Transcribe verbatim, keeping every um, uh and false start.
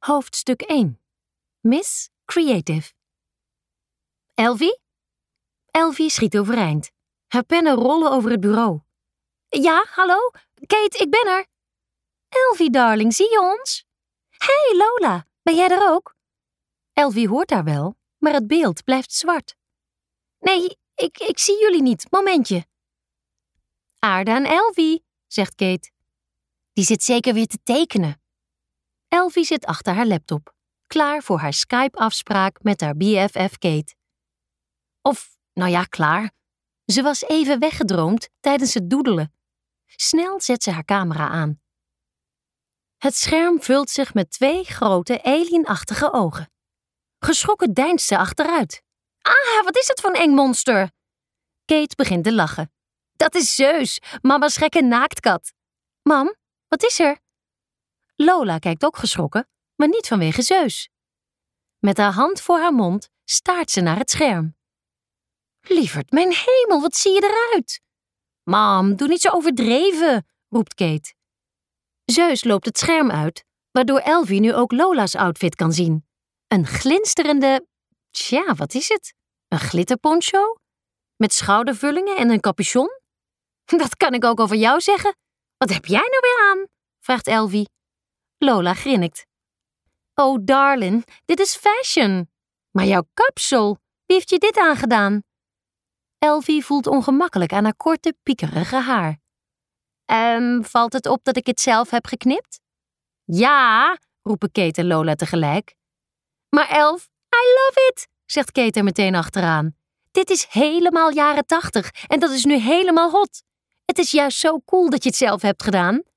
Hoofdstuk één. Miss Creative. Elvie? Elvie schiet overeind. Haar pennen rollen over het bureau. Ja, hallo? Kate, ik ben er. Elvie, darling, zie je ons? Hé, hey, Lola, ben jij er ook? Elvie hoort haar wel, maar het beeld blijft zwart. Nee, ik, ik zie jullie niet. Momentje. Aarde en Elvie, zegt Kate. Die zit zeker weer te tekenen. Elvie zit achter haar laptop, klaar voor haar Skype-afspraak met haar B F F Kate. Of, nou ja, klaar. Ze was even weggedroomd tijdens het doedelen. Snel zet ze haar camera aan. Het scherm vult zich met twee grote alienachtige ogen. Geschrokken deinst ze achteruit. Ah, wat is het voor een eng monster? Kate begint te lachen. Dat is Zeus, mama's gekke naaktkat. Mam, wat is er? Lola kijkt ook geschrokken, maar niet vanwege Zeus. Met haar hand voor haar mond staart ze naar het scherm. Lieverd, mijn hemel, wat zie je eruit? Mam, doe niet zo overdreven, roept Kate. Zeus loopt het scherm uit, waardoor Elvie nu ook Lola's outfit kan zien. Een glinsterende... Tja, wat is het? Een glitterponcho? Met schoudervullingen en een capuchon? Dat kan ik ook over jou zeggen. Wat heb jij nou weer aan? Vraagt Elvie. Lola grinnikt. Oh, darling, dit is fashion. Maar jouw kapsel, wie heeft je dit aangedaan? Elvie voelt ongemakkelijk aan haar korte, piekerige haar. Ehm, valt het op dat ik het zelf heb geknipt? Ja, roepen Kate en Lola tegelijk. Maar Elf, I love it, zegt Kate er meteen achteraan. Dit is helemaal jaren tachtig en dat is nu helemaal hot. Het is juist zo cool dat je het zelf hebt gedaan.